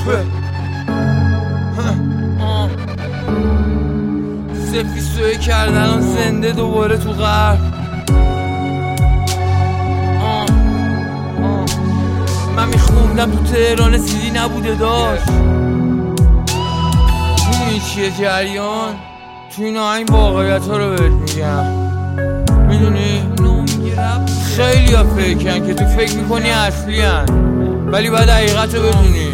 سفیستوی کردن زنده دوباره تو غرب. من میخوندم تو تهران سیدی نبوده داشت. میدونی چیه جریان؟ تو این آهنگ واقعیت ها رو بهت میگم. میدونی خیلی ها فیکن که تو فکر میکنی اصلی هن، ولی باید حقیقت رو بدونی.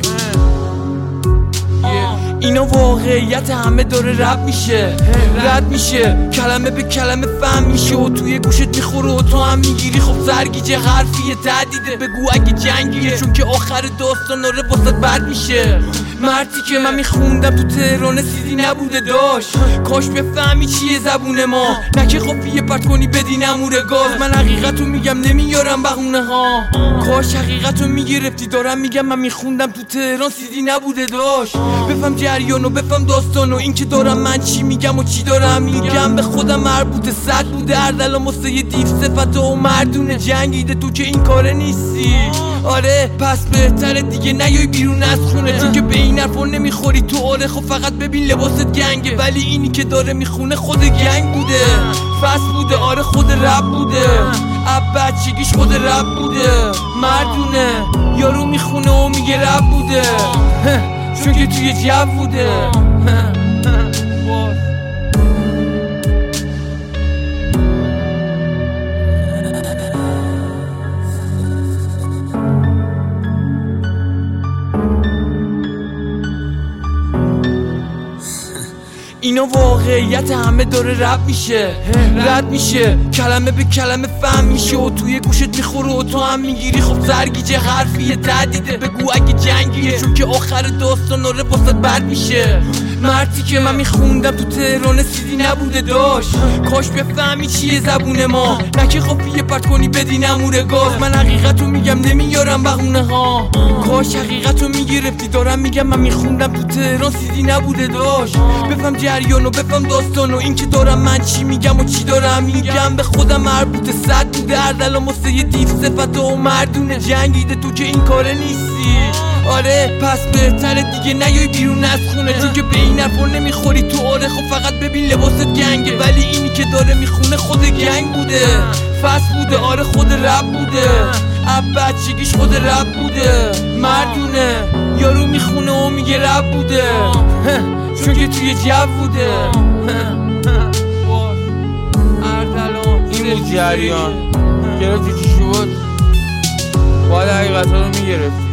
اینا واقعیت همه داره رد میشه کلمه به کلمه فهم میشه و توی گوشت میخوره و تو هم میگیری. خب سرگیجه حرفیه تهدیده، بگو اگه جنگیه، چون که آخر داستان آره واسط بد میشه. مردی که من میخوندم تو تهران سیدی نبوده داشت. کاش بفهمی چیه زبون ما، نه که خب یه پرت کنی بدی نموره گاز. من حقیقتو میگم نمیارم بهونه ها، کاش حقیقتو میگرفتی. دارم میگم من میخوندم تو تهران سیدی نبوده داشت. بفهم جریانو، بفهم داستانو، این که دارم من چی میگم و چی دارم میگم به خودم مربوطه. صد بوده اردلان واسه یه دیو صفت و مردونه جنگیده، تو که این کاره نیستی. آره پس بهتره دیگه نیای بیرون از خونه، چون که به این حرفا نمیخوری تو. آره خب فقط ببین لباست گنگه، ولی اینی که داره میخونه خود گنگ بوده. فصل بوده آره خود رب بوده، بچگیش خود رب بوده. مردونه یارو میخونه و میگه رب بوده، چون که توی جو بوده. اینا واقعیت همه داره رد میشه کلمه به کلمه فهم میشه و توی گوشت میخوره و تو هم میگیری. خب سرگیجه حرفیه تهدیده، بگو اگه جنگیه، چون که آخر داستان آره واسط بد میشه. مردی که من میخوندم تو تهران سیدی نبوده داشت. کاش بفهمی چیه زبون ما، نه که خب یه پرت کنی بدی نموره گاز. من حقیقتو میگم نمیارم بهونه ها، کاش حقیقتو میگرفتی. دارم میگم من میخوندم تو تهران سیدی نبوده داشت. بفهم جریانو، بفهم داستانو، این که دارم من چی میگم و چی دارم میگم به خودم مربوطه. صد بوده اردلان واسه یه دیو صفت و مردونه جنگیده، تو که این کاره نیستی. آره پس بهتره دیگه نیای بیرون از خونه، چون که به این حرفا نمیخوری تو. آره خب فقط ببین لباست گنگه، ولی اینی که داره میخونه خود گنگ بوده. فصل بوده آره خود رب بوده، بچگیش خود رب بوده. مردونه یارو میخونه و میگه رب بوده، چون که توی جو بوده. اردلان این بود جریان. گرفتی چی شد؟ باید حقیقت ها رو میگرفتی.